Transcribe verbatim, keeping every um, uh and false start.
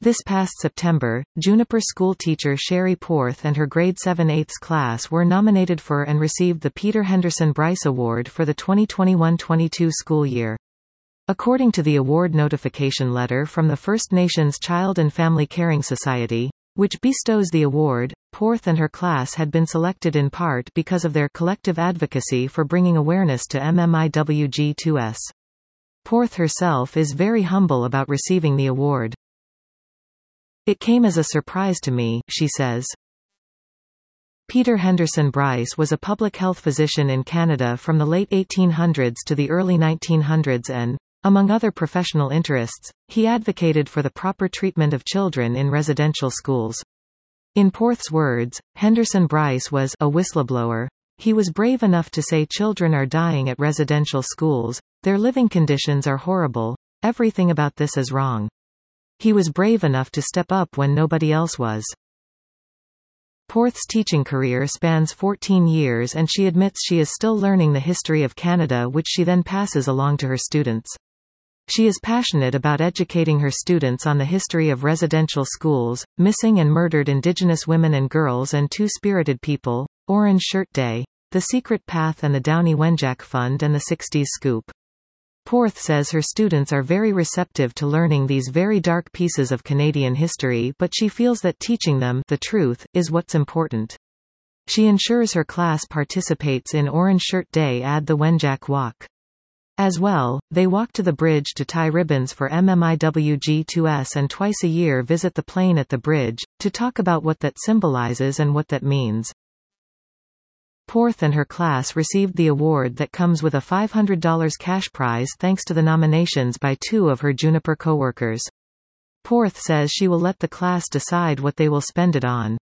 This past September, Juniper school teacher Sherry Porth and her grade seven eighths class were nominated for and received the Peter Henderson Bryce Award for the twenty twenty-one twenty-two school year. According to the award notification letter from the First Nations Child and Family Caring Society, which bestows the award, Porth and her class had been selected in part because of their collective advocacy for bringing awareness to M M I W G two S. Porth herself is very humble about receiving the award. "It came as a surprise to me," she says. Peter Henderson Bryce was a public health physician in Canada from the late eighteen hundreds to the early nineteen hundreds and, among other professional interests, he advocated for the proper treatment of children in residential schools. In Porth's words, Henderson Bryce was a whistleblower. He was brave enough to say children are dying at residential schools, their living conditions are horrible, everything about this is wrong. He was brave enough to step up when nobody else was. Porth's teaching career spans fourteen years and she admits she is still learning the history of Canada, which she then passes along to her students. She is passionate about educating her students on the history of residential schools, missing and murdered Indigenous women and girls and two-spirited people, Orange Shirt Day, The Secret Path and the Downie Wenjack Fund and the sixties Scoop. Porth says her students are very receptive to learning these very dark pieces of Canadian history, but she feels that teaching them the truth is what's important. She ensures her class participates in Orange Shirt Day and the Wenjack Walk. As well, they walk to the bridge to tie ribbons for M M I W G two S and twice a year visit the plane at the bridge, to talk about what that symbolizes and what that means. Porth and her class received the award that comes with a five hundred dollars cash prize thanks to the nominations by two of her Juniper coworkers. Porth says she will let the class decide what they will spend it on.